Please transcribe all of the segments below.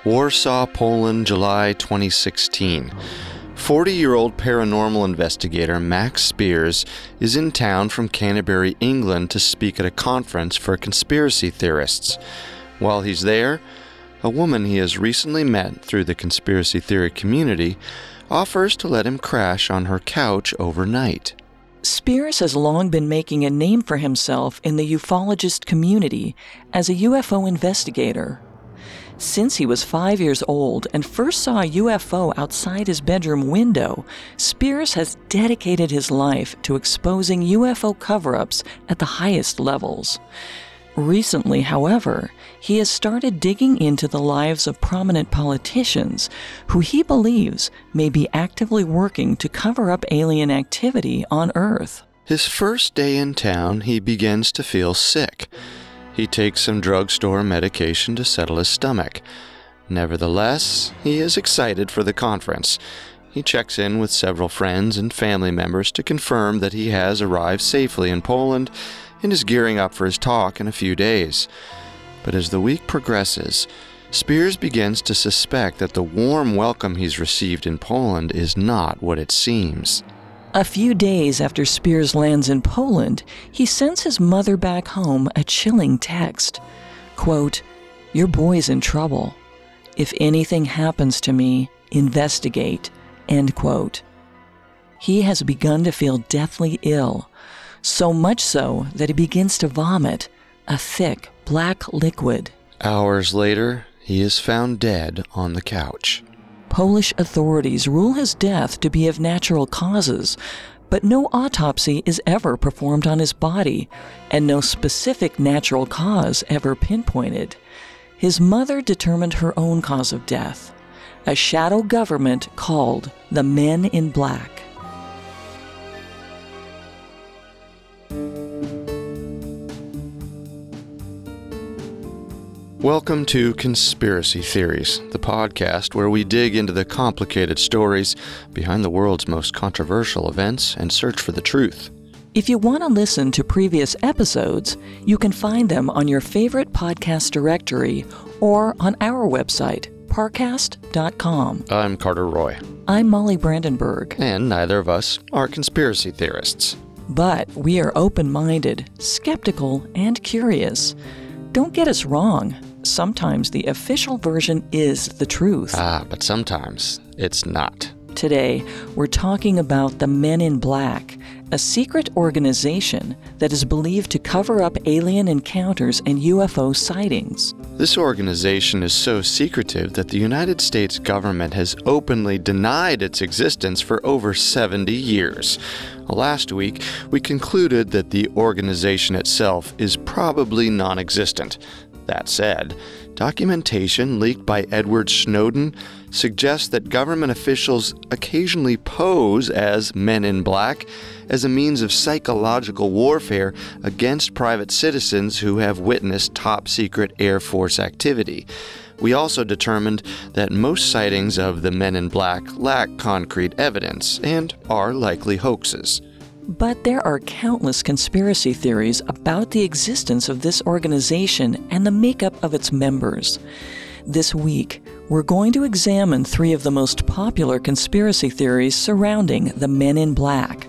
Warsaw, Poland, July 2016. 40-year-old paranormal investigator Max Spiers is in town from Canterbury, England to speak at a conference for conspiracy theorists. While he's there, a woman he has recently met through the conspiracy theory community offers to let him crash on her couch overnight. Spiers has long been making a name for himself in the ufologist community as a UFO investigator. Since he was 5 years old and first saw a UFO outside his bedroom window, Spiers has dedicated his life to exposing UFO cover-ups at the highest levels. Recently, however, he has started digging into the lives of prominent politicians who he believes may be actively working to cover up alien activity on Earth. His first day in town, he begins to feel sick. He takes some drugstore medication to settle his stomach. Nevertheless, he is excited for the conference. He checks in with several friends and family members to confirm that he has arrived safely in Poland and is gearing up for his talk in a few days. But as the week progresses, Spiers begins to suspect that the warm welcome he's received in Poland is not what it seems. A few days after Spiers lands in Poland, he sends his mother back home a chilling text. Quote, "Your boy's in trouble. If anything happens to me, investigate." End quote. He has begun to feel deathly ill, so much so that he begins to vomit, a thick black liquid. Hours later, he is found dead on the couch. Polish authorities rule his death to be of natural causes, but no autopsy is ever performed on his body, and no specific natural cause ever pinpointed. His mother determined her own cause of death, a shadow government called the Men in Black. Welcome to Conspiracy Theories, the podcast where we dig into the complicated stories behind the world's most controversial events and search for the truth. If you want to listen to previous episodes, you can find them on your favorite podcast directory or on our website, parcast.com. I'm Carter Roy. I'm Molly Brandenburg. And neither of us are conspiracy theorists. But we are open-minded, skeptical, and curious. Don't get us wrong. Sometimes the official version is the truth. But sometimes it's not. Today, we're talking about the Men in Black, a secret organization that is believed to cover up alien encounters and UFO sightings. This organization is so secretive that the United States government has openly denied its existence for over 70 years. Last week, we concluded that the organization itself is probably non-existent. That said, documentation leaked by Edward Snowden suggests that government officials occasionally pose as Men in Black as a means of psychological warfare against private citizens who have witnessed top-secret Air Force activity. We also determined that most sightings of the Men in Black lack concrete evidence and are likely hoaxes. But there are countless conspiracy theories about the existence of this organization and the makeup of its members. This week, we're going to examine 3 of the most popular conspiracy theories surrounding the Men in Black.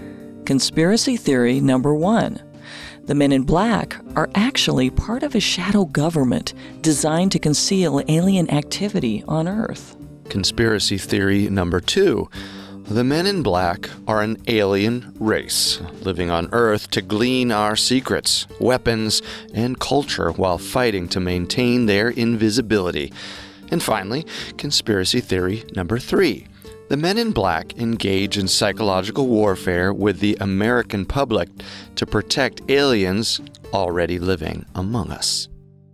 Conspiracy theory number 1. The Men in Black are actually part of a shadow government designed to conceal alien activity on Earth. Conspiracy theory number 2. The Men in Black are an alien race, living on Earth to glean our secrets, weapons, and culture while fighting to maintain their invisibility. And finally, conspiracy theory number 3. The Men in Black engage in psychological warfare with the American public to protect aliens already living among us.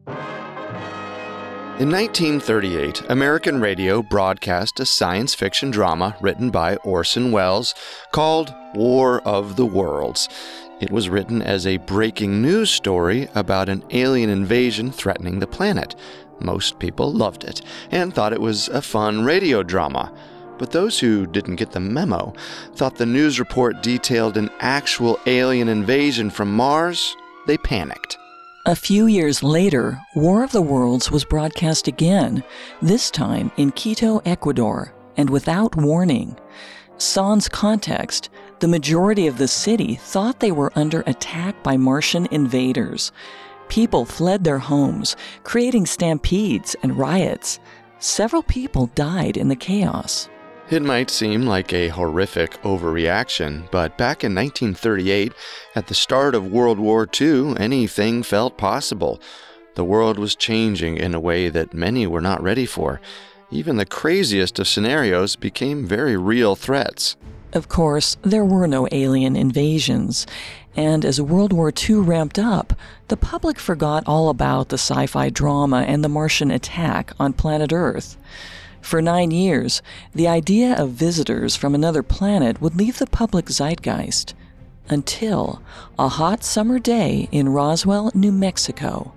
In 1938, American radio broadcast a science fiction drama written by Orson Welles called War of the Worlds. It was written as a breaking news story about an alien invasion threatening the planet. Most people loved it and thought it was a fun radio drama. But those who didn't get the memo thought the news report detailed an actual alien invasion from Mars. They panicked. A few years later, War of the Worlds was broadcast again, this time in Quito, Ecuador, and without warning. Sans context, the majority of the city thought they were under attack by Martian invaders. People fled their homes, creating stampedes and riots. Several people died in the chaos. It might seem like a horrific overreaction, but back in 1938, at the start of World War II, anything felt possible. The world was changing in a way that many were not ready for. Even the craziest of scenarios became very real threats. Of course, there were no alien invasions, and as World War II ramped up, the public forgot all about the sci-fi drama and the Martian attack on planet Earth. For 9 years, the idea of visitors from another planet would leave the public zeitgeist, until a hot summer day in Roswell, New Mexico,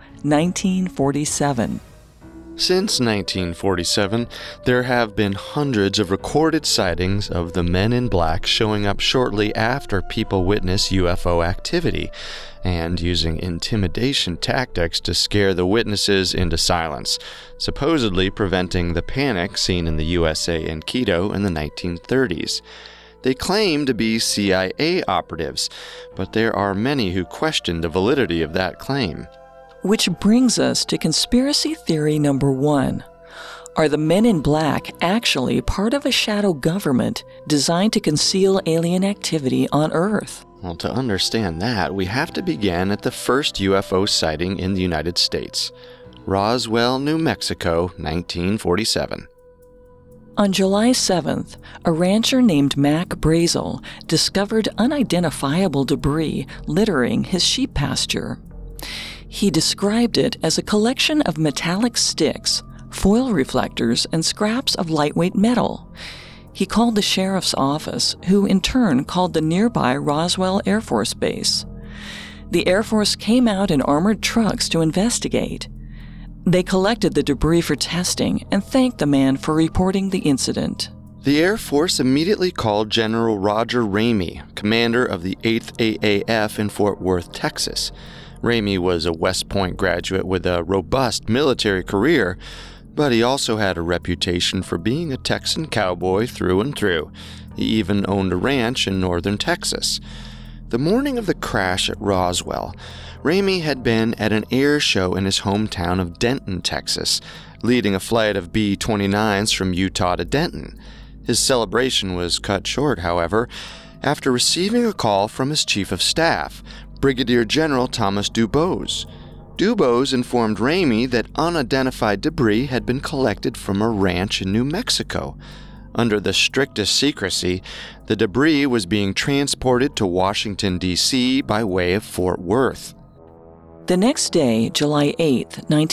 1947. Since 1947, there have been hundreds of recorded sightings of the men in black showing up shortly after people witness UFO activity, and using intimidation tactics to scare the witnesses into silence, supposedly preventing the panic seen in the USA and Quito in the 1930s. They claim to be CIA operatives, but there are many who question the validity of that claim. Which brings us to conspiracy theory number 1. Are the men in black actually part of a shadow government designed to conceal alien activity on Earth? Well, to understand that, we have to begin at the first UFO sighting in the United States. Roswell, New Mexico, 1947. On July 7th, a rancher named Mac Brazel discovered unidentifiable debris littering his sheep pasture. He described it as a collection of metallic sticks, foil reflectors, and scraps of lightweight metal. He called the sheriff's office, who in turn called the nearby Roswell Air Force Base. The Air Force came out in armored trucks to investigate. They collected the debris for testing and thanked the man for reporting the incident. The Air Force immediately called General Roger Ramey, commander of the 8th AAF in Fort Worth, Texas. Ramey was a West Point graduate with a robust military career, but he also had a reputation for being a Texan cowboy through and through. He even owned a ranch in northern Texas. The morning of the crash at Roswell, Ramey had been at an air show in his hometown of Denton, Texas, leading a flight of B-29s from Utah to Denton. His celebration was cut short, however, after receiving a call from his chief of staff, Brigadier General Thomas Dubose. Dubose informed Ramey that unidentified debris had been collected from a ranch in New Mexico. Under the strictest secrecy, the debris was being transported to Washington, D.C. by way of Fort Worth. The next day, July 8,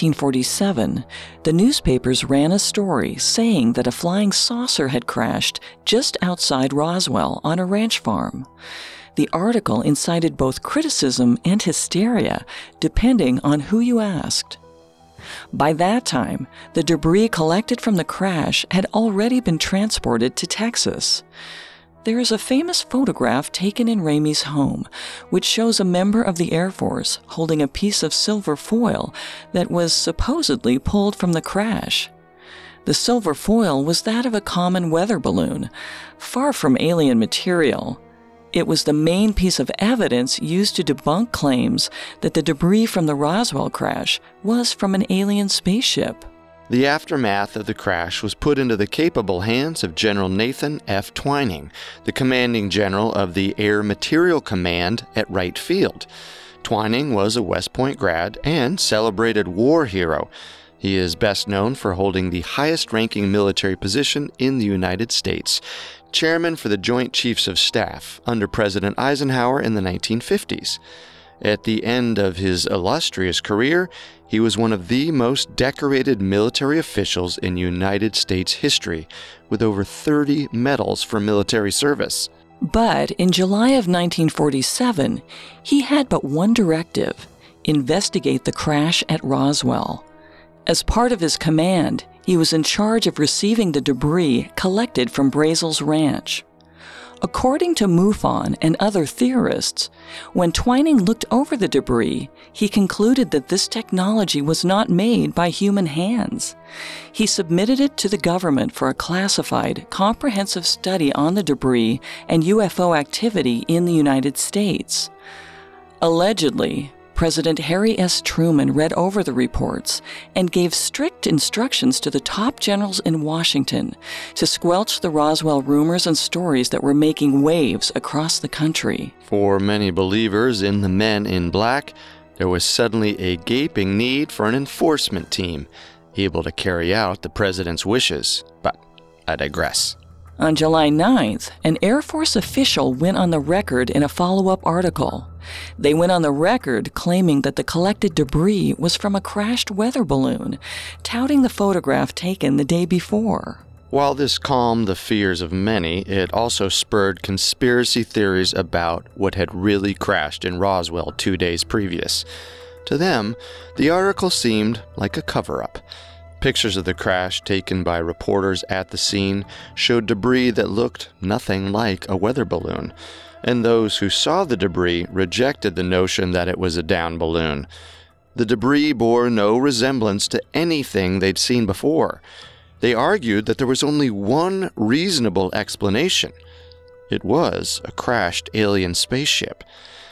1947, the newspapers ran a story saying that a flying saucer had crashed just outside Roswell on a ranch farm. The article incited both criticism and hysteria, depending on who you asked. By that time, the debris collected from the crash had already been transported to Texas. There is a famous photograph taken in Ramey's home, which shows a member of the Air Force holding a piece of silver foil that was supposedly pulled from the crash. The silver foil was that of a common weather balloon, far from alien material. It was the main piece of evidence used to debunk claims that the debris from the Roswell crash was from an alien spaceship. The aftermath of the crash was put into the capable hands of General Nathan F. Twining, the commanding general of the Air Materiel Command at Wright Field. Twining was a West Point grad and celebrated war hero. He is best known for holding the highest-ranking military position in the United States, chairman for the Joint Chiefs of Staff under President Eisenhower in the 1950s. At the end of his illustrious career, he was one of the most decorated military officials in United States history, with over 30 medals for military service. But in July of 1947, he had but one directive: investigate the crash at Roswell. As part of his command, he was in charge of receiving the debris collected from Brazel's ranch. According to MUFON and other theorists, when Twining looked over the debris, he concluded that this technology was not made by human hands. He submitted it to the government for a classified, comprehensive study on the debris and UFO activity in the United States. Allegedly, President Harry S. Truman read over the reports and gave strict instructions to the top generals in Washington to squelch the Roswell rumors and stories that were making waves across the country. For many believers in the Men in Black, there was suddenly a gaping need for an enforcement team able to carry out the president's wishes. But I digress. On July 9th, an Air Force official went on the record in a follow-up article. They went on the record claiming that the collected debris was from a crashed weather balloon, touting the photograph taken the day before. While this calmed the fears of many, it also spurred conspiracy theories about what had really crashed in Roswell 2 days previous. To them, the article seemed like a cover-up. Pictures of the crash taken by reporters at the scene showed debris that looked nothing like a weather balloon, and those who saw the debris rejected the notion that it was a down balloon. The debris bore no resemblance to anything they'd seen before. They argued that there was only one reasonable explanation. It was a crashed alien spaceship.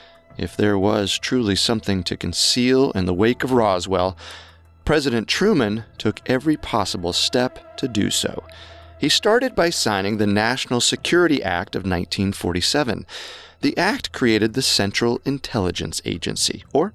If there was truly something to conceal in the wake of Roswell, President Truman took every possible step to do so. He started by signing the National Security Act of 1947. The act created the Central Intelligence Agency, or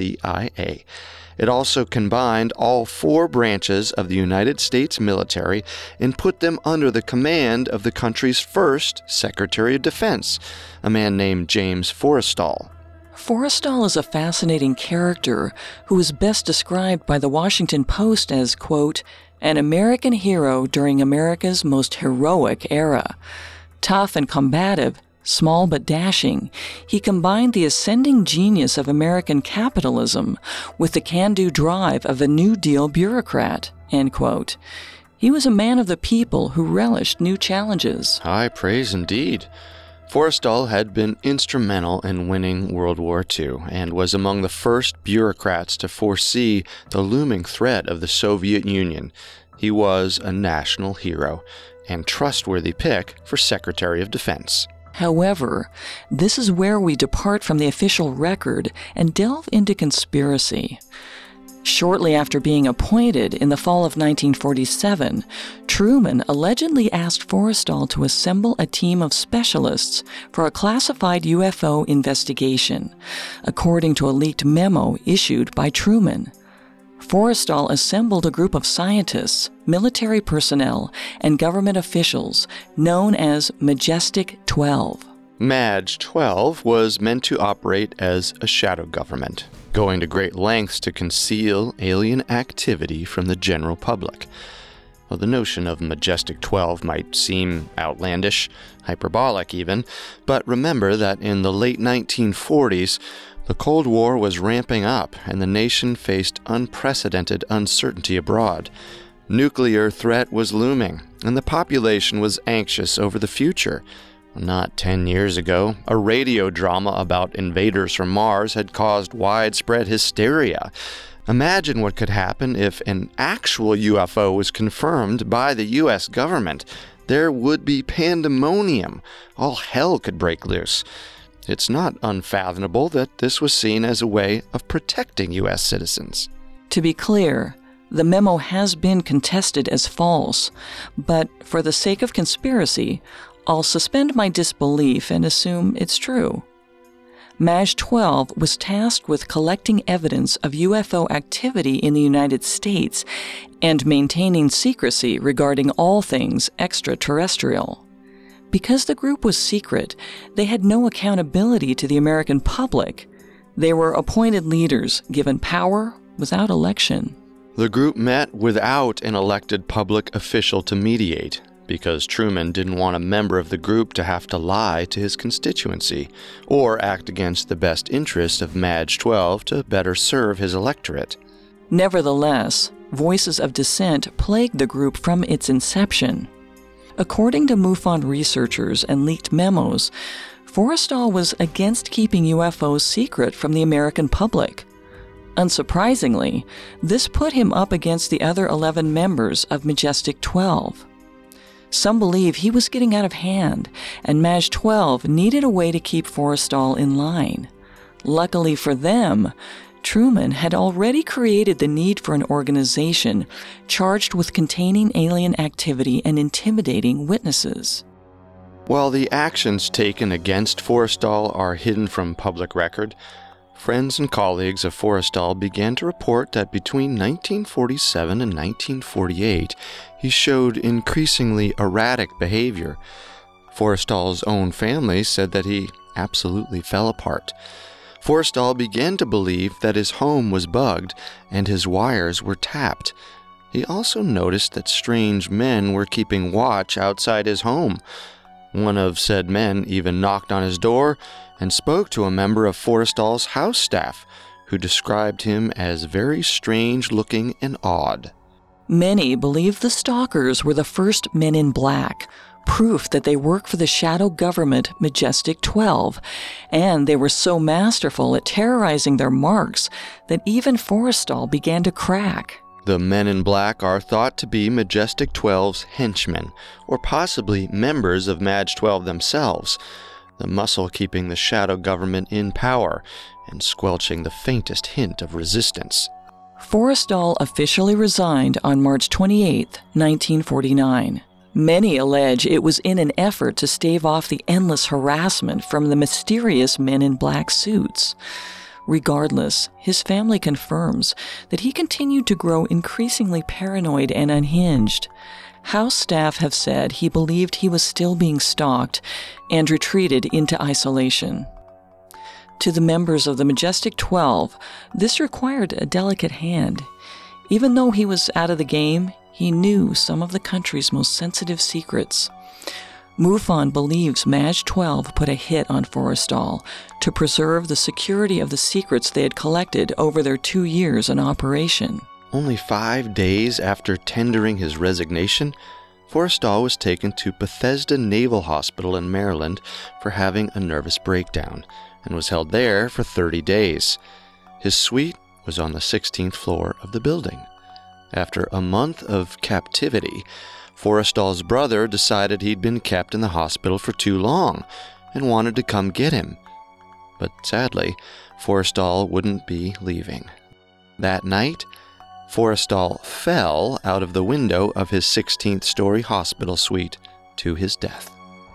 CIA. It also combined all 4 branches of the United States military and put them under the command of the country's first Secretary of Defense, a man named James Forrestal. Forrestal is a fascinating character who is best described by the Washington Post as, quote, an American hero during America's most heroic era. Tough and combative, small but dashing, he combined the ascending genius of American capitalism with the can-do drive of a New Deal bureaucrat, end quote. He was a man of the people who relished new challenges. High praise indeed. Forrestal had been instrumental in winning World War II and was among the first bureaucrats to foresee the looming threat of the Soviet Union. He was a national hero and trustworthy pick for Secretary of Defense. However, this is where we depart from the official record and delve into conspiracy. Shortly after being appointed in the fall of 1947, Truman allegedly asked Forrestal to assemble a team of specialists for a classified UFO investigation, according to a leaked memo issued by Truman. Forrestal assembled a group of scientists, military personnel, and government officials known as Majestic 12. MAJ 12 was meant to operate as a shadow government, going to great lengths to conceal alien activity from the general public. Well, the notion of Majestic 12 might seem outlandish, hyperbolic even, but remember that in the late 1940s, the Cold War was ramping up and the nation faced unprecedented uncertainty abroad. Nuclear threat was looming, and the population was anxious over the future. Not 10 years ago, a radio drama about invaders from Mars had caused widespread hysteria. Imagine what could happen if an actual UFO was confirmed by the U.S. government. There would be pandemonium. All hell could break loose. It's not unfathomable that this was seen as a way of protecting U.S. citizens. To be clear, the memo has been contested as false, but for the sake of conspiracy, I'll suspend my disbelief and assume it's true. MAJ 12 was tasked with collecting evidence of UFO activity in the United States and maintaining secrecy regarding all things extraterrestrial. Because the group was secret, they had no accountability to the American public. They were appointed leaders given power without election. The group met without an elected public official to mediate, because Truman didn't want a member of the group to have to lie to his constituency or act against the best interest of MAJ 12 to better serve his electorate. Nevertheless, voices of dissent plagued the group from its inception. According to MUFON researchers and leaked memos, Forrestal was against keeping UFOs secret from the American public. Unsurprisingly, this put him up against the other 11 members of Majestic 12. Some believe he was getting out of hand, and MAJ 12 needed a way to keep Forrestal in line. Luckily for them, Truman had already created the need for an organization charged with containing alien activity and intimidating witnesses. While the actions taken against Forrestal are hidden from public record, friends and colleagues of Forrestal began to report that between 1947 and 1948, he showed increasingly erratic behavior. Forrestal's own family said that he absolutely fell apart. Forrestal began to believe that his home was bugged and his wires were tapped. He also noticed that strange men were keeping watch outside his home. One of said men even knocked on his door and spoke to a member of Forrestal's house staff, who described him as very strange-looking and odd. Many believe the stalkers were the first Men in Black, proof that they work for the shadow government Majestic 12, and they were so masterful at terrorizing their marks that even Forrestal began to crack. The Men in Black are thought to be Majestic 12's henchmen, or possibly members of MAJ 12 themselves, the muscle keeping the shadow government in power and squelching the faintest hint of resistance. Forrestal officially resigned on March 28, 1949. Many allege it was in an effort to stave off the endless harassment from the mysterious Men in Black suits. Regardless, his family confirms that he continued to grow increasingly paranoid and unhinged. House staff have said he believed he was still being stalked and retreated into isolation. To the members of the Majestic 12, this required a delicate hand. Even though he was out of the game, he knew some of the country's most sensitive secrets. MUFON believes MAJ 12 put a hit on Forrestal to preserve the security of the secrets they had collected over their 2 years in operation. Only 5 days after tendering his resignation, Forrestal was taken to Bethesda Naval Hospital in Maryland for having a nervous breakdown, and was held there for 30 days. His suite was on the 16th floor of the building. After a month of captivity, Forrestal's brother decided he'd been kept in the hospital for too long and wanted to come get him. But sadly, Forrestal wouldn't be leaving. That night, Forrestal fell out of the window of his 16th-story hospital suite to his death.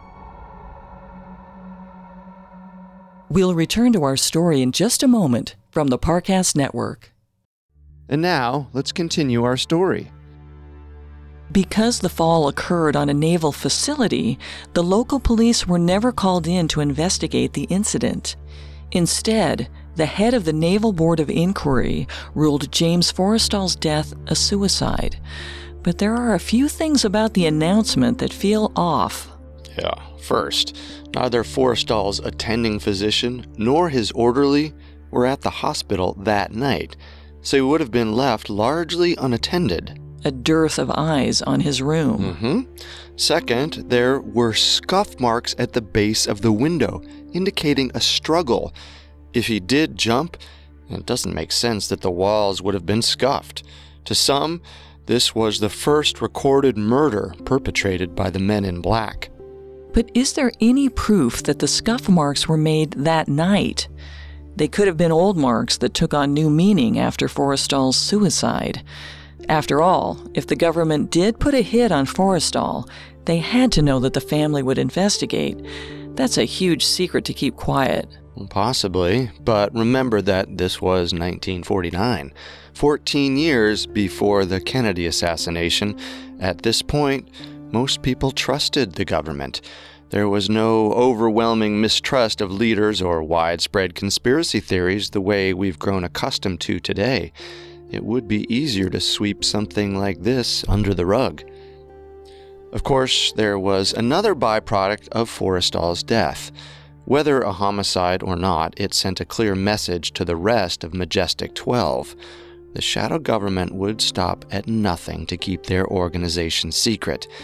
We'll return to our story in just a moment from the Parcast Network. And now, let's continue our story. Because the fall occurred on a naval facility, the local police were never called in to investigate the incident. Instead, the head of the Naval Board of Inquiry ruled James Forrestal's death a suicide. But there are a few things about the announcement that feel off. Yeah, first, neither Forrestal's attending physician nor his orderly were at the hospital that night, so he would have been left largely unattended. A dearth of eyes on his room. Second, there were scuff marks at the base of the window, indicating a struggle. If he did jump, it doesn't make sense that the walls would have been scuffed. To some, this was the first recorded murder perpetrated by the Men in Black. But is there any proof that the scuff marks were made that night? They could have been old marks that took on new meaning after Forrestal's suicide. After all, if the government did put a hit on Forrestal, they had to know that the family would investigate. That's a huge secret to keep quiet. Possibly, but remember that this was 1949, 14 years before the Kennedy assassination. At this point, most people trusted the government. There was no overwhelming mistrust of leaders or widespread conspiracy theories the way we've grown accustomed to today. It would be easier to sweep something like this under the rug. Of course, there was another byproduct of Forrestal's death. Whether a homicide or not, it sent a clear message to the rest of Majestic 12. The shadow government would stop at nothing to keep their organization secret.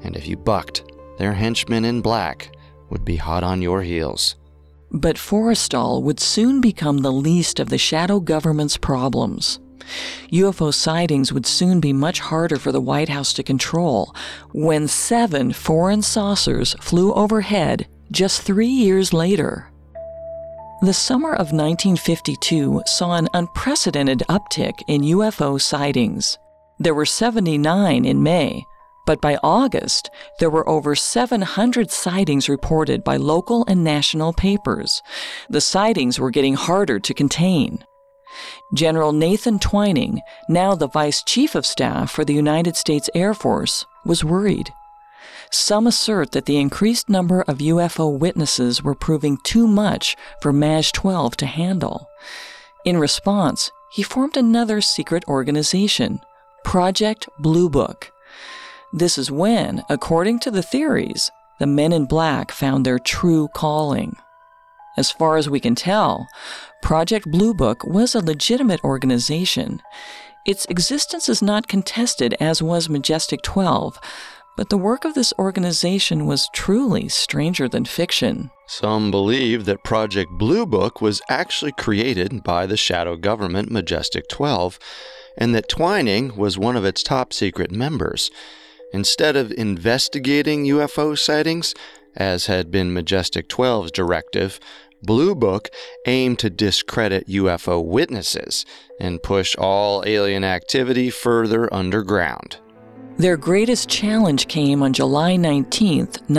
and if you bucked, their henchmen in black would be hot on your heels. But Forrestal would soon become the least of the shadow government's problems. UFO sightings would soon be much harder for the White House to control when 7 foreign saucers flew overhead just 3 years later. The summer of 1952 saw an unprecedented uptick in UFO sightings. There were 79 in May, but by August, there were over 700 sightings reported by local and national papers. The sightings were getting harder to contain. General Nathan Twining, now the Vice Chief of Staff for the United States Air Force, was worried. Some assert that the increased number of UFO witnesses were proving too much for MAJ-12 to handle. In response, he formed another secret organization, Project Blue Book. This is when, according to the theories, the men in black found their true calling. As far as we can tell, Project Blue Book was a legitimate organization. Its existence is not contested, as was Majestic 12, but the work of this organization was truly stranger than fiction. Some believe that Project Blue Book was actually created by the shadow government Majestic 12, and that Twining was one of its top secret members. Instead of investigating UFO sightings, as had been Majestic 12's directive, Blue Book aimed to discredit UFO witnesses and push all alien activity further underground. Their greatest challenge came on July 19,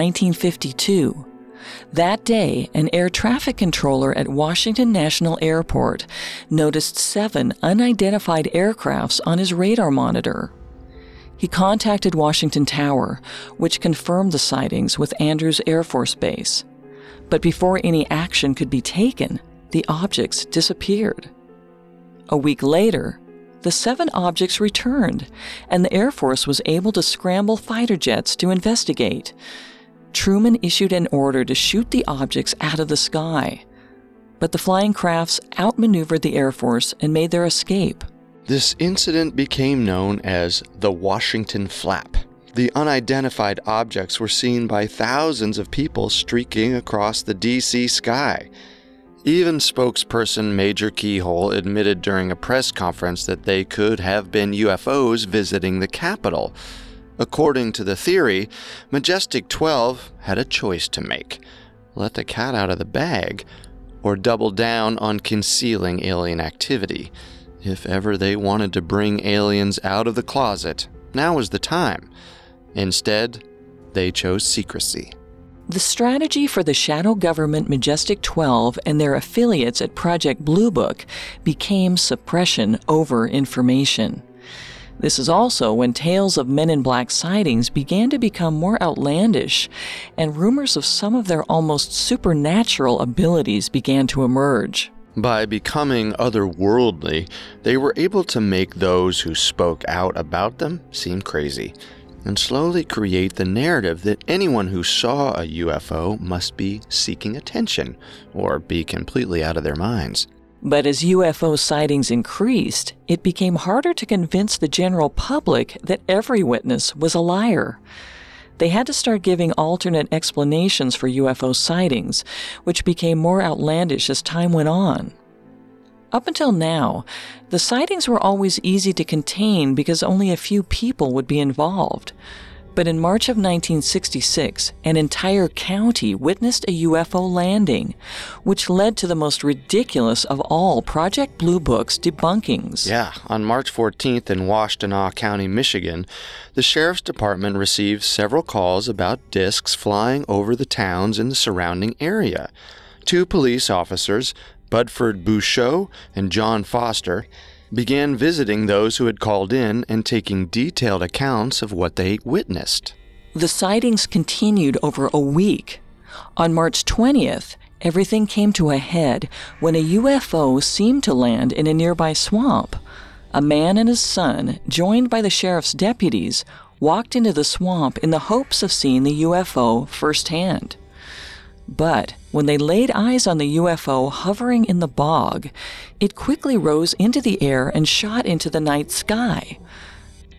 1952. That day, an air traffic controller at Washington National Airport noticed 7 unidentified aircrafts on his radar monitor. He contacted Washington Tower, which confirmed the sightings with Andrews Air Force Base. But before any action could be taken, the objects disappeared. A week later, the 7 objects returned, and the Air Force was able to scramble fighter jets to investigate. Truman issued an order to shoot the objects out of the sky, but the flying crafts outmaneuvered the Air Force and made their escape. This incident became known as the Washington Flap. The unidentified objects were seen by thousands of people streaking across the D.C. sky. Even spokesperson Major Keyhole admitted during a press conference that they could have been UFOs visiting the Capitol. According to the theory, Majestic 12 had a choice to make: let the cat out of the bag, or double down on concealing alien activity. If ever they wanted to bring aliens out of the closet, now was the time. Instead, they chose secrecy. The strategy for the shadow government Majestic 12 and their affiliates at Project Blue Book became suppression over information. This is also when tales of Men in Black sightings began to become more outlandish, and rumors of some of their almost supernatural abilities began to emerge. By becoming otherworldly, they were able to make those who spoke out about them seem crazy, and slowly create the narrative that anyone who saw a UFO must be seeking attention or be completely out of their minds. But as UFO sightings increased, it became harder to convince the general public that every witness was a liar. They had to start giving alternate explanations for UFO sightings, which became more outlandish as time went on. Up until now, the sightings were always easy to contain because only a few people would be involved. But in March of 1966, an entire county witnessed a UFO landing, which led to the most ridiculous of all Project Blue Book's debunkings. Yeah, on March 14th in Washtenaw County, Michigan, the Sheriff's Department received several calls about discs flying over the towns in the surrounding area. 2 police officers, Budford Bouchot and John Foster, began visiting those who had called in and taking detailed accounts of what they witnessed. The sightings continued over a week. On March 20th, everything came to a head when a UFO seemed to land in a nearby swamp. A man and his son, joined by the sheriff's deputies, walked into the swamp in the hopes of seeing the UFO firsthand. But when they laid eyes on the UFO hovering in the bog, it quickly rose into the air and shot into the night sky.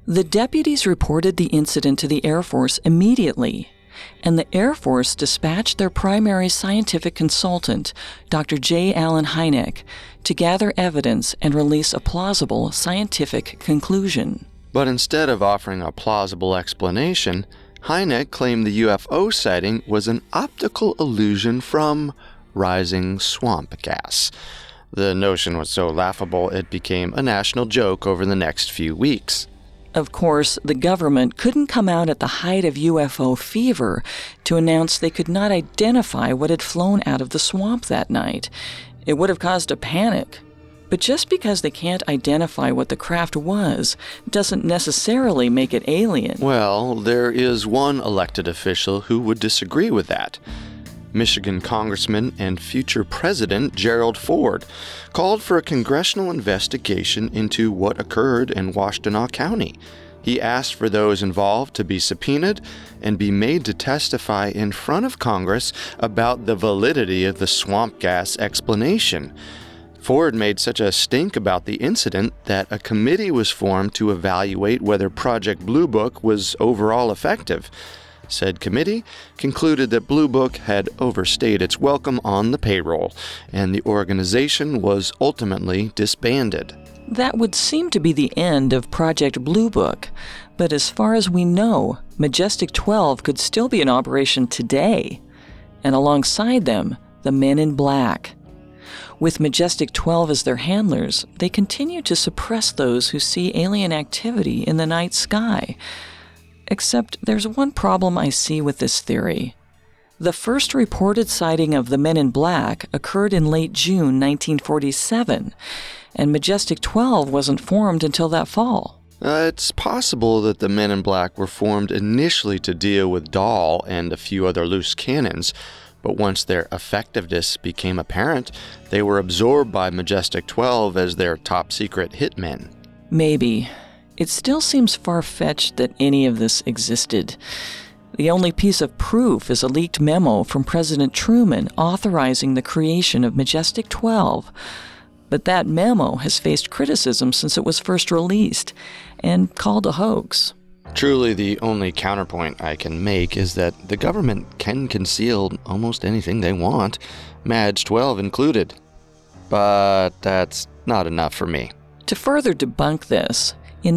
The deputies reported the incident to the Air Force immediately, and the Air Force dispatched their primary scientific consultant, Dr. J. Allen Hynek, to gather evidence and release a plausible scientific conclusion. But instead of offering a plausible explanation, Hynek claimed the UFO sighting was an optical illusion from rising swamp gas. The notion was so laughable it became a national joke over the next few weeks. Of course, the government couldn't come out at the height of UFO fever to announce they could not identify what had flown out of the swamp that night. It would have caused a panic. But just because they can't identify what the craft was doesn't necessarily make it alien. Well, there is one elected official who would disagree with that. Michigan Congressman and future President Gerald Ford called for a congressional investigation into what occurred in Washtenaw County. He asked for those involved to be subpoenaed and be made to testify in front of Congress about the validity of the swamp gas explanation. Ford made such a stink about the incident that a committee was formed to evaluate whether Project Blue Book was overall effective. Said committee concluded that Blue Book had overstayed its welcome on the payroll, and the organization was ultimately disbanded. That would seem to be the end of Project Blue Book, but as far as we know, Majestic 12 could still be in operation today, and alongside them, the Men in Black. With Majestic 12 as their handlers, they continue to suppress those who see alien activity in the night sky. Except there's one problem I see with this theory. The first reported sighting of the Men in Black occurred in late June 1947, and Majestic 12 wasn't formed until that fall. It's possible that the Men in Black were formed initially to deal with Dahl and a few other loose cannons, but once their effectiveness became apparent, they were absorbed by Majestic 12 as their top-secret hitmen. Maybe. It still seems far-fetched that any of this existed. The only piece of proof is a leaked memo from President Truman authorizing the creation of Majestic 12. But that memo has faced criticism since it was first released and called a hoax. Truly, the only counterpoint I can make is that the government can conceal almost anything they want, MAJ 12 included. But that's not enough for me. To further debunk this, in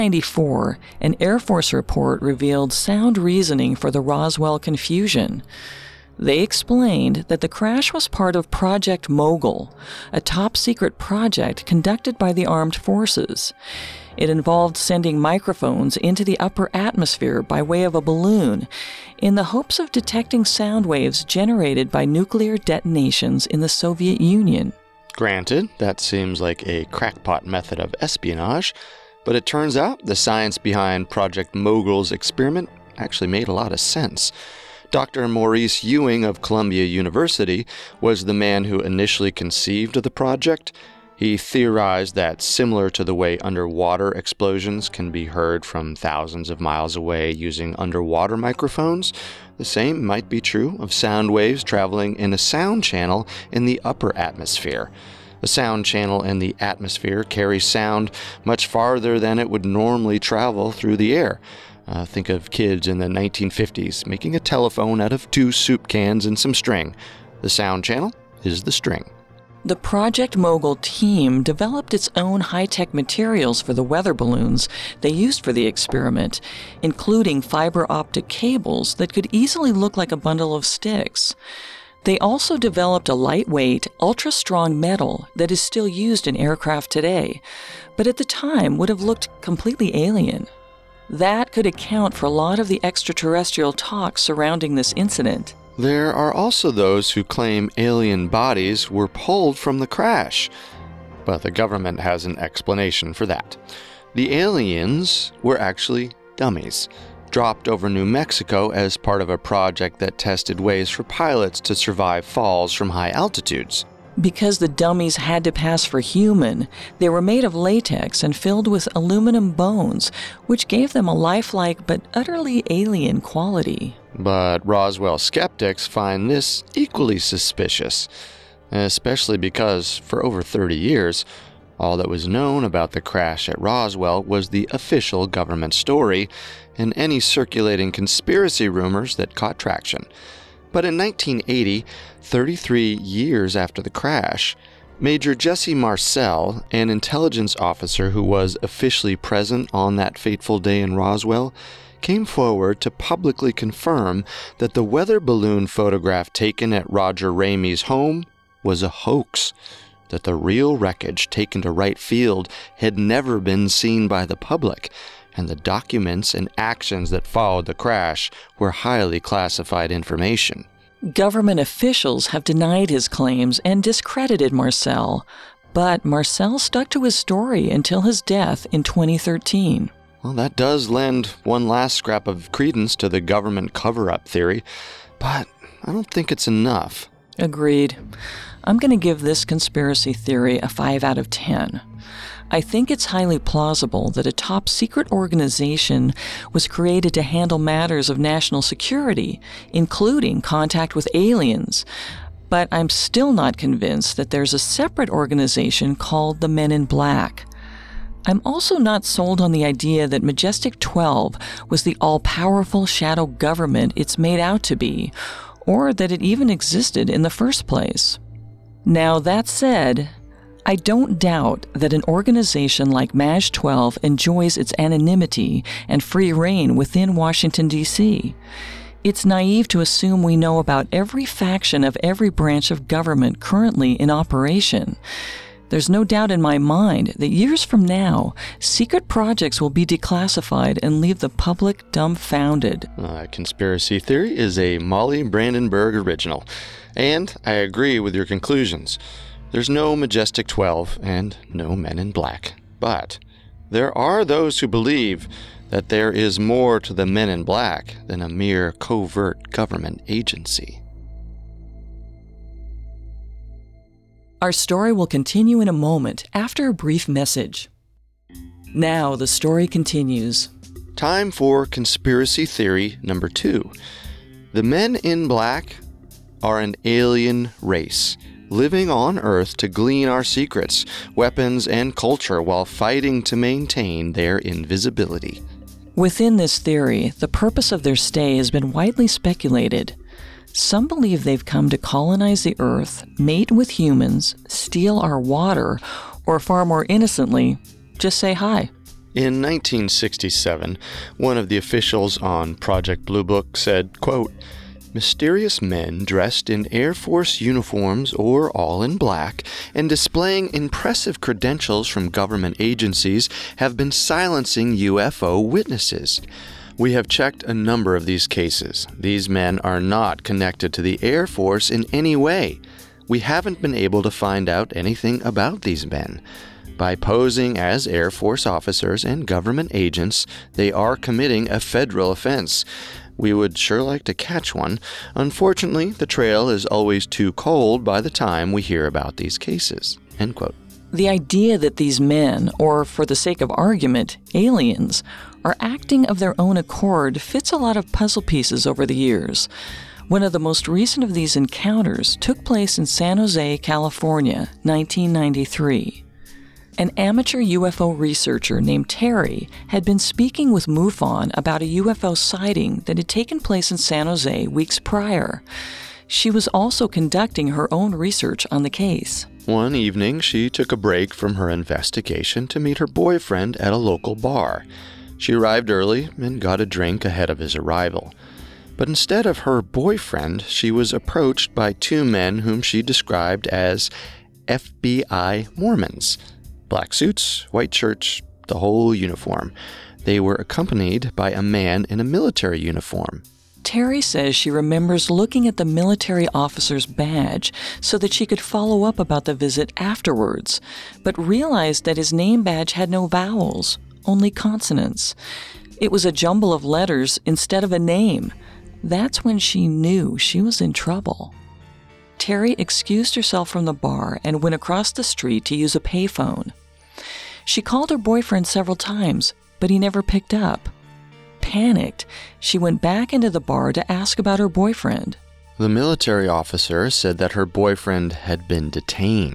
1994, an Air Force report revealed sound reasoning for the Roswell confusion. They explained that the crash was part of Project Mogul, a top-secret project conducted by the armed forces. It involved sending microphones into the upper atmosphere by way of a balloon in the hopes of detecting sound waves generated by nuclear detonations in the Soviet Union. Granted, that seems like a crackpot method of espionage, but it turns out the science behind Project Mogul's experiment actually made a lot of sense. Dr. Maurice Ewing of Columbia University was the man who initially conceived of the project. He theorized that, similar to the way underwater explosions can be heard from thousands of miles away using underwater microphones, the same might be true of sound waves traveling in a sound channel in the upper atmosphere. The sound channel in the atmosphere carries sound much farther than it would normally travel through the air. Think of kids in the 1950s making a telephone out of 2 soup cans and some string. The sound channel is the string. The Project Mogul team developed its own high-tech materials for the weather balloons they used for the experiment, including fiber optic cables that could easily look like a bundle of sticks. They also developed a lightweight, ultra-strong metal that is still used in aircraft today, but at the time would have looked completely alien. That could account for a lot of the extraterrestrial talk surrounding this incident. There are also those who claim alien bodies were pulled from the crash, but the government has an explanation for that. The aliens were actually dummies, dropped over New Mexico as part of a project that tested ways for pilots to survive falls from high altitudes. Because the dummies had to pass for human, they were made of latex and filled with aluminum bones, which gave them a lifelike but utterly alien quality. But Roswell skeptics find this equally suspicious, especially because, for over 30 years, All that was known about the crash at Roswell was the official government story and any circulating conspiracy rumors that caught traction. But in 1980, 33 years after the crash, Major Jesse Marcel, an intelligence officer who was officially present on that fateful day in Roswell, came forward to publicly confirm that the weather balloon photograph taken at Roger Ramey's home was a hoax, that the real wreckage taken to Wright Field had never been seen by the public, and the documents and actions that followed the crash were highly classified information. Government officials have denied his claims and discredited Marcel, but Marcel stuck to his story until his death in 2013. Well, that does lend one last scrap of credence to the government cover-up theory, but I don't think it's enough. Agreed. I'm going to give this conspiracy theory a 5 out of 10. I think it's highly plausible that a top-secret organization was created to handle matters of national security, including contact with aliens, but I'm still not convinced that there's a separate organization called the Men in Black. I'm also not sold on the idea that Majestic 12 was the all-powerful shadow government it's made out to be, or that it even existed in the first place. Now, that said, I don't doubt that an organization like MAJ-12 enjoys its anonymity and free reign within Washington, D.C. It's naive to assume we know about every faction of every branch of government currently in operation. There's no doubt in my mind that years from now, secret projects will be declassified and leave the public dumbfounded. Conspiracy Theory is a Molly Brandenburg original, and I agree with your conclusions. There's no Majestic 12 and no Men in Black. But there are those who believe that there is more to the Men in Black than a mere covert government agency. Our story will continue in a moment after a brief message. Now the story continues. Time for Conspiracy Theory number 2. The Men in Black are an alien race, living on Earth to glean our secrets, weapons, and culture while fighting to maintain their invisibility. Within this theory, the purpose of their stay has been widely speculated. Some believe they've come to colonize the Earth, mate with humans, steal our water, or far more innocently, just say hi. In 1967, one of the officials on Project Blue Book said, quote, "Mysterious men dressed in Air Force uniforms or all in black and displaying impressive credentials from government agencies have been silencing UFO witnesses. We have checked a number of these cases. These men are not connected to the Air Force in any way. We haven't been able to find out anything about these men. By posing as Air Force officers and government agents, they are committing a federal offense. We would sure like to catch one. Unfortunately, the trail is always too cold by the time we hear about these cases." End quote. The idea that these men, or for the sake of argument, aliens, are acting of their own accord fits a lot of puzzle pieces over the years. One of the most recent of these encounters took place in San Jose, California, 1993. An amateur UFO researcher named Terry had been speaking with MUFON about a UFO sighting that had taken place in San Jose weeks prior. She was also conducting her own research on the case. One evening, she took a break from her investigation to meet her boyfriend at a local bar. She arrived early and got a drink ahead of his arrival. But instead of her boyfriend, she was approached by two men whom she described as FBI Mormons. Black suits, white shirts, the whole uniform. They were accompanied by a man in a military uniform. Terry says she remembers looking at the military officer's badge so that she could follow up about the visit afterwards, but realized that his name badge had no vowels, only consonants. It was a jumble of letters instead of a name. That's when she knew she was in trouble. Terry excused herself from the bar and went across the street to use a payphone. She called her boyfriend several times, but he never picked up. Panicked, she went back into the bar to ask about her boyfriend. The military officer said that her boyfriend had been detained.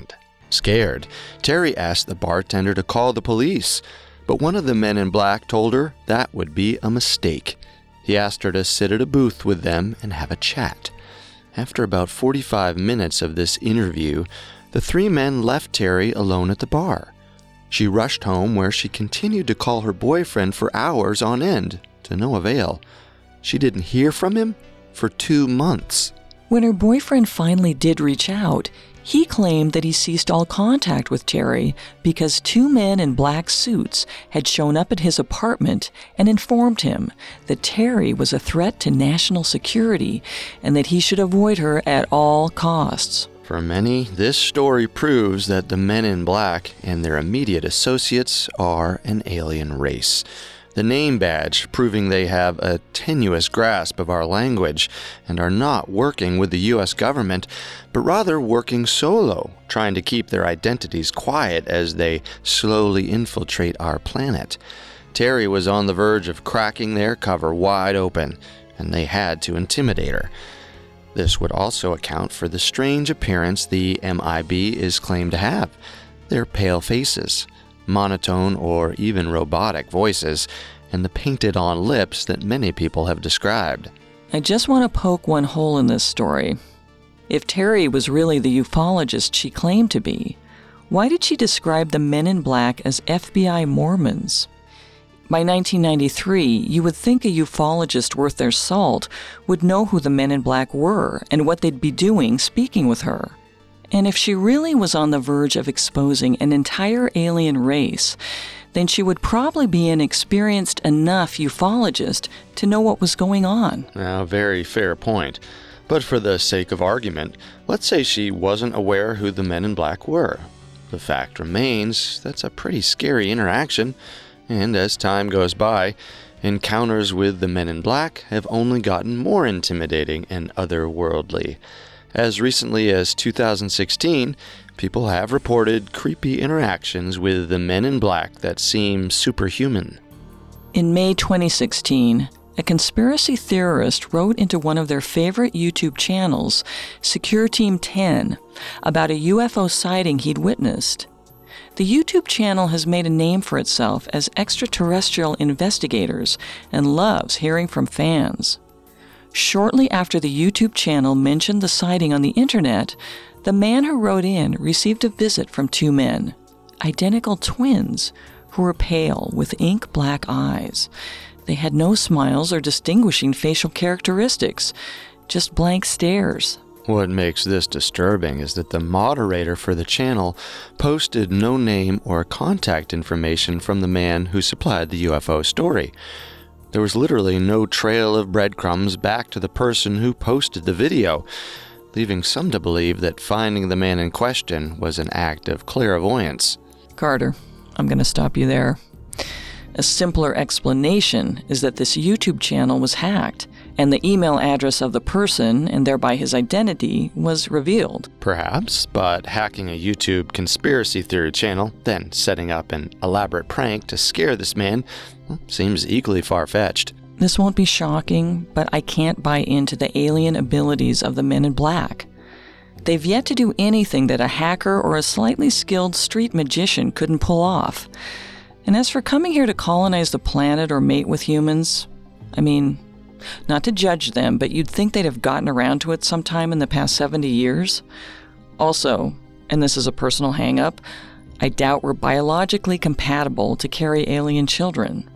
Scared, Terry asked the bartender to call the police, but one of the men in black told her that would be a mistake. He asked her to sit at a booth with them and have a chat. After about 45 minutes of this interview, the three men left Terry alone at the bar. She rushed home, where she continued to call her boyfriend for hours on end, to no avail. She didn't hear from him for 2 months. When her boyfriend finally did reach out, he claimed that he ceased all contact with Terry because 2 men in black suits had shown up at his apartment and informed him that Terry was a threat to national security and that he should avoid her at all costs. For many, this story proves that the men in black and their immediate associates are an alien race. The name badge proving they have a tenuous grasp of our language and are not working with the U.S. government, but rather working solo, trying to keep their identities quiet as they slowly infiltrate our planet. Terry was on the verge of cracking their cover wide open, and they had to intimidate her. This would also account for the strange appearance the MIB is claimed to have. Their pale faces, monotone or even robotic voices, and the painted-on lips that many people have described. I just want to poke one hole in this story. If Terry was really the ufologist she claimed to be, why did she describe the men in black as FBI Mormons? By 1993, you would think a ufologist worth their salt would know who the men in black were and what they'd be doing speaking with her. And if she really was on the verge of exposing an entire alien race, then she would probably be an experienced enough ufologist to know what was going on. A very fair point. But for the sake of argument, let's say she wasn't aware who the men in black were. The fact remains, that's a pretty scary interaction. And as time goes by, encounters with the men in black have only gotten more intimidating and otherworldly. As recently as 2016, people have reported creepy interactions with the men in black that seem superhuman. In May 2016, a conspiracy theorist wrote into one of their favorite YouTube channels, Secure Team 10, about a UFO sighting he'd witnessed. The YouTube channel has made a name for itself as Extraterrestrial Investigators and loves hearing from fans. Shortly after the YouTube channel mentioned the sighting on the internet, the man who wrote in received a visit from 2 men, identical twins, who were pale with ink-black eyes. They had no smiles or distinguishing facial characteristics, just blank stares. What makes this disturbing is that the moderator for the channel posted no name or contact information from the man who supplied the UFO story. There was literally no trail of breadcrumbs back to the person who posted the video, leaving some to believe that finding the man in question was an act of clairvoyance. Carter, I'm going to stop you there. A simpler explanation is that this YouTube channel was hacked, and the email address of the person, and thereby his identity, was revealed. Perhaps, but hacking a YouTube conspiracy theory channel, then setting up an elaborate prank to scare this man, seems equally far-fetched. This won't be shocking, but I can't buy into the alien abilities of the men in black. They've yet to do anything that a hacker or a slightly skilled street magician couldn't pull off. And as for coming here to colonize the planet or mate with humans, I mean, not to judge them, but you'd think they'd have gotten around to it sometime in the past 70 years. Also, and this is a personal hang-up, I doubt we're biologically compatible to carry alien children.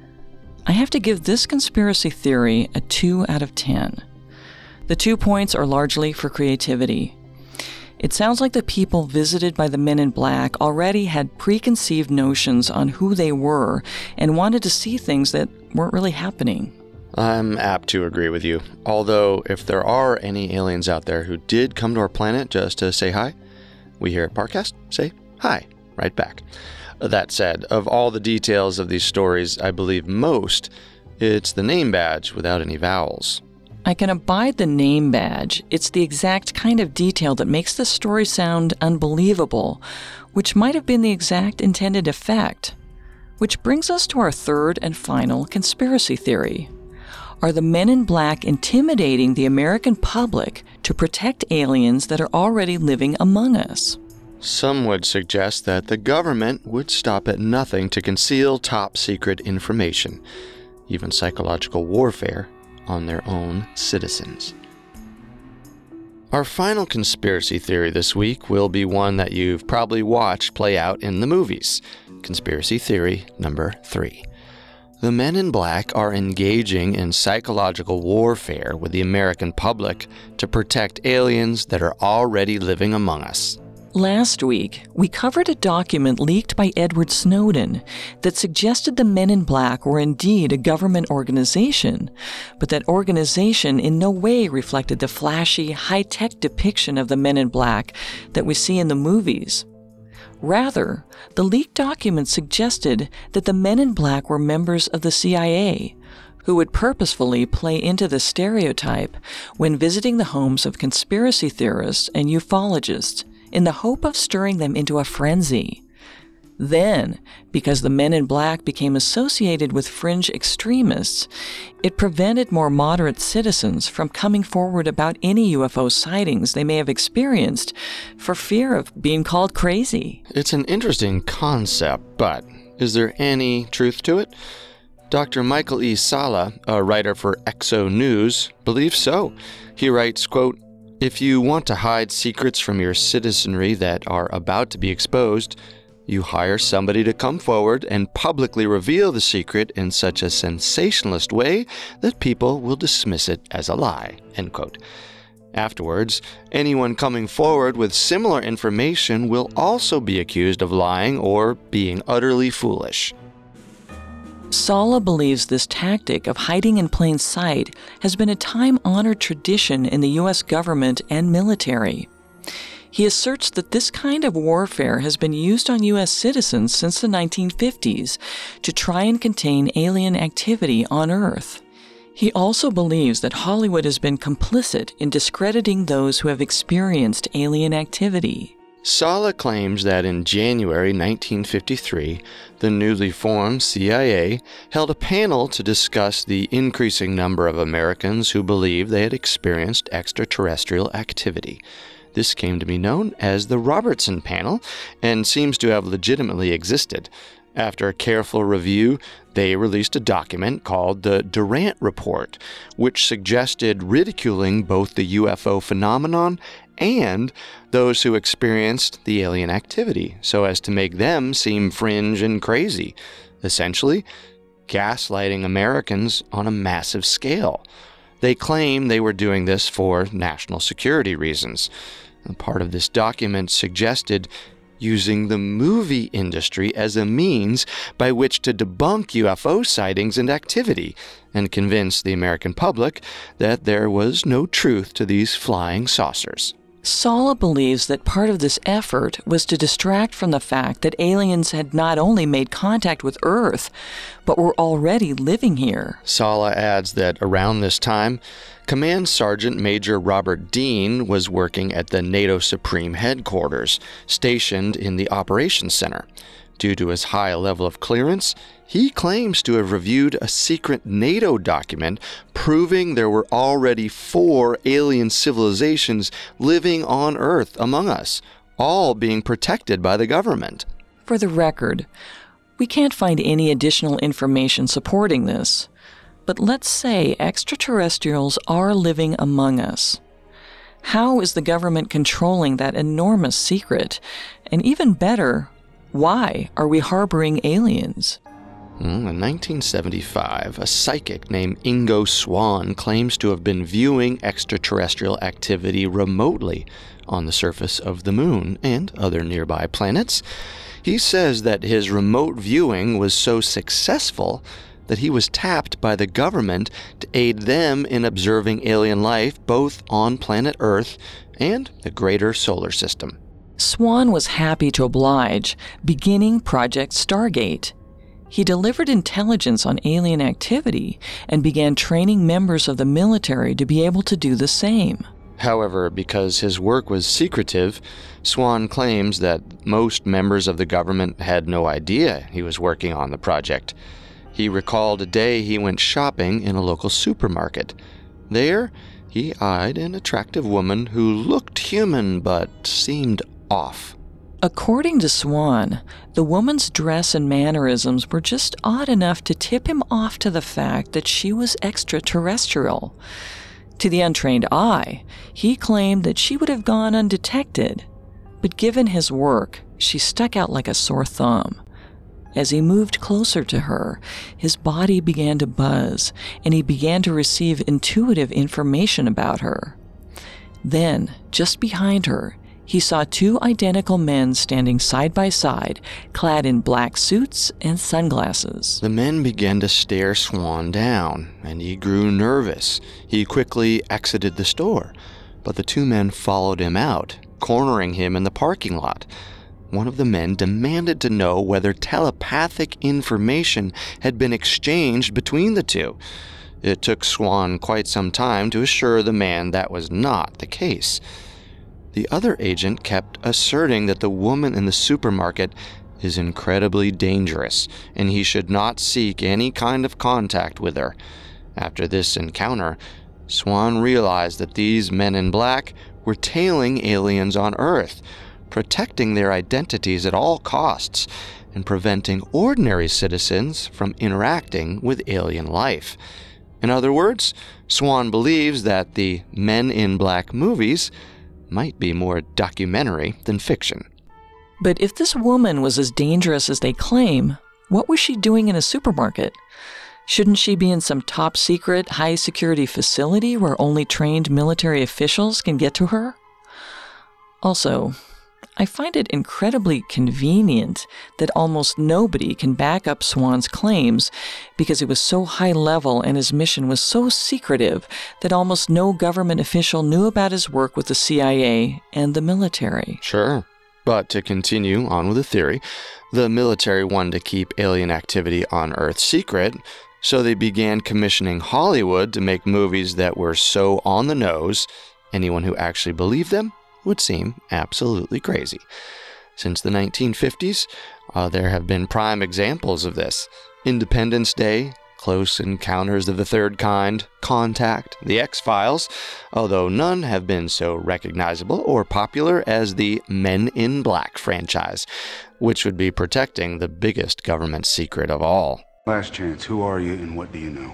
I have to give this conspiracy theory a 2 out of 10. The 2 points are largely for creativity. It sounds like the people visited by the men in black already had preconceived notions on who they were and wanted to see things that weren't really happening. I'm apt to agree with you. Although, if there are any aliens out there who did come to our planet just to say hi, we here at Parcast say hi right back. That said, of all the details of these stories, I believe most, it's the name badge without any vowels. I can abide the name badge. It's the exact kind of detail that makes the story sound unbelievable, which might have been the exact intended effect. Which brings us to our third and final conspiracy theory. Are the men in black intimidating the American public to protect aliens that are already living among us? Some would suggest that the government would stop at nothing to conceal top-secret information, even psychological warfare, on their own citizens. Our final conspiracy theory this week will be one that you've probably watched play out in the movies. Conspiracy theory number 3. The Men in Black are engaging in psychological warfare with the American public to protect aliens that are already living among us. Last week, we covered a document leaked by Edward Snowden that suggested the Men in Black were indeed a government organization, but that organization in no way reflected the flashy, high-tech depiction of the Men in Black that we see in the movies. Rather, the leaked document suggested that the Men in Black were members of the CIA, who would purposefully play into the stereotype when visiting the homes of conspiracy theorists and ufologists, in the hope of stirring them into a frenzy. Then, because the Men in Black became associated with fringe extremists, it prevented more moderate citizens from coming forward about any UFO sightings they may have experienced for fear of being called crazy. It's an interesting concept, but is there any truth to it? Dr. Michael E. Salla, a writer for Exo News, believes so. He writes, quote, "If you want to hide secrets from your citizenry that are about to be exposed, you hire somebody to come forward and publicly reveal the secret in such a sensationalist way that people will dismiss it as a lie." End quote. Afterwards, anyone coming forward with similar information will also be accused of lying or being utterly foolish. Salla believes this tactic of hiding in plain sight has been a time-honored tradition in the U.S. government and military. He asserts that this kind of warfare has been used on U.S. citizens since the 1950s to try and contain alien activity on Earth. He also believes that Hollywood has been complicit in discrediting those who have experienced alien activity. Salla claims that in January 1953, the newly formed CIA held a panel to discuss the increasing number of Americans who believed they had experienced extraterrestrial activity. This came to be known as the Robertson Panel and seems to have legitimately existed. After a careful review, they released a document called the Durant Report, which suggested ridiculing both the UFO phenomenon and those who experienced the alien activity, so as to make them seem fringe and crazy, essentially gaslighting Americans on a massive scale. They claim they were doing this for national security reasons. A part of this document suggested using the movie industry as a means by which to debunk UFO sightings and activity and convince the American public that there was no truth to these flying saucers. Salla believes that part of this effort was to distract from the fact that aliens had not only made contact with Earth, but were already living here. Salla adds that around this time, Command Sergeant Major Robert Dean was working at the NATO Supreme Headquarters, stationed in the Operations Center. Due to his high level of clearance, he claims to have reviewed a secret NATO document proving there were already 4 alien civilizations living on Earth among us, all being protected by the government. For the record, we can't find any additional information supporting this, but let's say extraterrestrials are living among us. How is the government controlling that enormous secret? And even better, why are we harboring aliens? In 1975, a psychic named Ingo Swann claims to have been viewing extraterrestrial activity remotely on the surface of the Moon and other nearby planets. He says that his remote viewing was so successful that he was tapped by the government to aid them in observing alien life both on planet Earth and the greater solar system. Swann was happy to oblige, beginning Project Stargate. He delivered intelligence on alien activity and began training members of the military to be able to do the same. However, because his work was secretive, Swann claims that most members of the government had no idea he was working on the project. He recalled a day he went shopping in a local supermarket. There, he eyed an attractive woman who looked human but seemed off. According to Swan, the woman's dress and mannerisms were just odd enough to tip him off to the fact that she was extraterrestrial. To the untrained eye, he claimed that she would have gone undetected, but given his work, she stuck out like a sore thumb. As he moved closer to her, his body began to buzz, and he began to receive intuitive information about her. Then, just behind her, he saw two identical men standing side by side, clad in black suits and sunglasses. The men began to stare Swan down, and he grew nervous. He quickly exited the store, but the two men followed him out, cornering him in the parking lot. One of the men demanded to know whether telepathic information had been exchanged between the two. It took Swan quite some time to assure the man that was not the case. The other agent kept asserting that the woman in the supermarket is incredibly dangerous, and he should not seek any kind of contact with her. After this encounter, Swan realized that these men in black were tailing aliens on Earth, protecting their identities at all costs, and preventing ordinary citizens from interacting with alien life. In other words, Swan believes that the Men in Black movies might be more documentary than fiction. But if this woman was as dangerous as they claim, what was she doing in a supermarket? Shouldn't she be in some top-secret, high-security facility where only trained military officials can get to her? Also, I find it incredibly convenient that almost nobody can back up Swan's claims because it was so high level and his mission was so secretive that almost no government official knew about his work with the CIA and the military. Sure. But to continue on with the theory, the military wanted to keep alien activity on Earth secret, so they began commissioning Hollywood to make movies that were so on the nose, anyone who actually believed them would seem absolutely crazy. Since the 1950s, there have been prime examples of this. Independence Day, Close Encounters of the Third Kind, Contact, The X-Files, although none have been so recognizable or popular as the Men in Black franchise, which would be protecting the biggest government secret of all. Last chance, who are you and what do you know?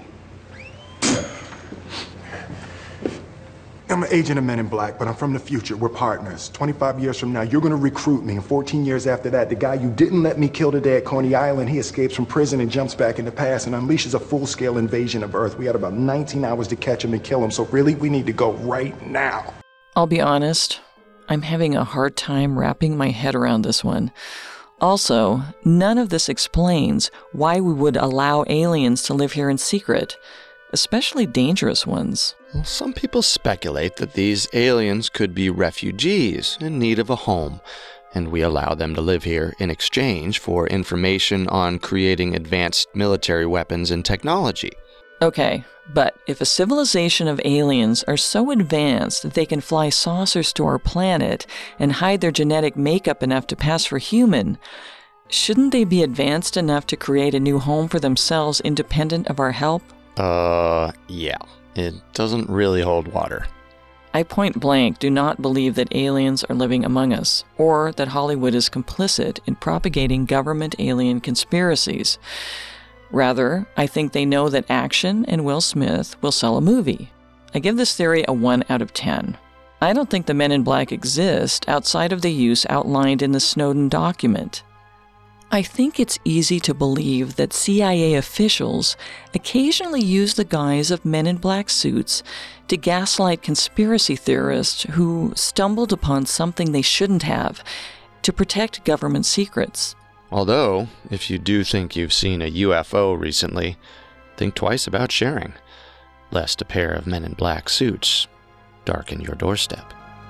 I'm an agent of Men in Black, but I'm from the future. We're partners. 25 years from now, you're going to recruit me. And 14 years after that, the guy you didn't let me kill today at Coney Island, he escapes from prison and jumps back in the past and unleashes a full-scale invasion of Earth. We had about 19 hours to catch him and kill him, so really, we need to go right now. I'll be honest, I'm having a hard time wrapping my head around this one. Also, none of this explains why we would allow aliens to live here in secret, especially dangerous ones. Well, some people speculate that these aliens could be refugees in need of a home, and we allow them to live here in exchange for information on creating advanced military weapons and technology. Okay, but if a civilization of aliens are so advanced that they can fly saucers to our planet and hide their genetic makeup enough to pass for human, shouldn't they be advanced enough to create a new home for themselves independent of our help? Yeah. It doesn't really hold water. I point blank do not believe that aliens are living among us, or that Hollywood is complicit in propagating government alien conspiracies. Rather, I think they know that action and Will Smith will sell a movie. I give this theory a 1 out of 10. I don't think the Men in Black exist outside of the use outlined in the Snowden document. I think it's easy to believe that CIA officials occasionally use the guise of Men in Black suits to gaslight conspiracy theorists who stumbled upon something they shouldn't have to protect government secrets. Although, if you do think you've seen a UFO recently, think twice about sharing, lest a pair of Men in Black suits darken your doorstep.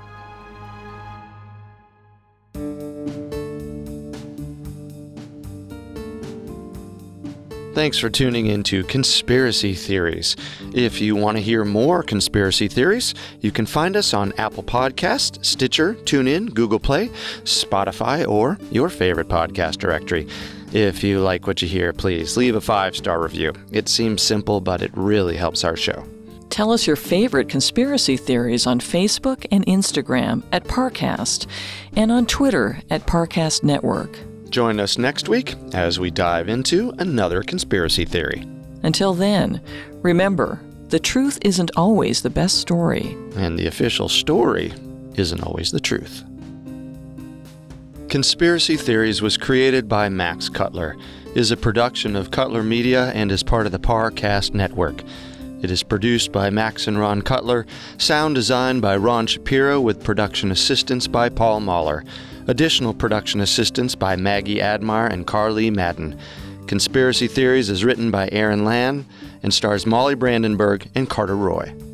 Thanks for tuning in to Conspiracy Theories. If you want to hear more conspiracy theories, you can find us on Apple Podcasts, Stitcher, TuneIn, Google Play, Spotify, or your favorite podcast directory. If you like what you hear, please leave a 5-star review. It seems simple, but it really helps our show. Tell us your favorite conspiracy theories on Facebook and Instagram at Parcast and on Twitter at Parcast Network. Join us next week as we dive into another conspiracy theory. Until then, remember, the truth isn't always the best story. And the official story isn't always the truth. Conspiracy Theories was created by Max Cutler, is a production of Cutler Media, and is part of the Parcast Network. It is produced by Max and Ron Cutler, sound designed by Ron Shapiro with production assistance by Paul Mahler. Additional production assistance by Maggie Admire and Carly Madden. Conspiracy Theories is written by Aaron Land and stars Molly Brandenburg and Carter Roy.